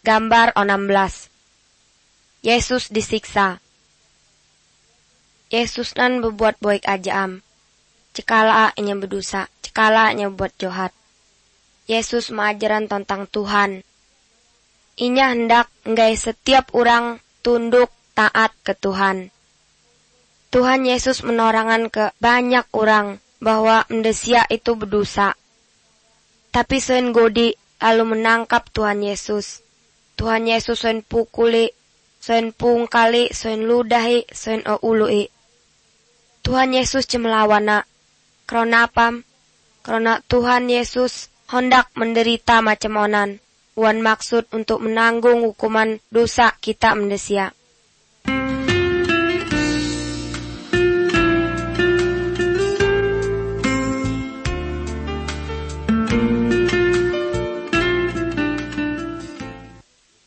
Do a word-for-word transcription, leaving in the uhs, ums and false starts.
Gambar enam belas. Yesus disiksa. Yesus nan berbuat baik ajaam. Cekala inya berdosa, cekala inya buat jahat. Yesus mengajaran tentang Tuhan. Inya hendak ngai setiap orang tunduk taat ke Tuhan. Tuhan Yesus menorangan ke banyak orang bahwa mendesia itu berdosa. Tapi soen godi lalu menangkap Tuhan Yesus. Tuhan Yesus soen pukuli, soen pungkali, soen ludahi, soen ului. Tuhan Yesus cemelawana. Karena apa? Karena Tuhan Yesus hendak menderita macam onan. Wan maksud untuk menanggung hukuman dosa kita mendesia.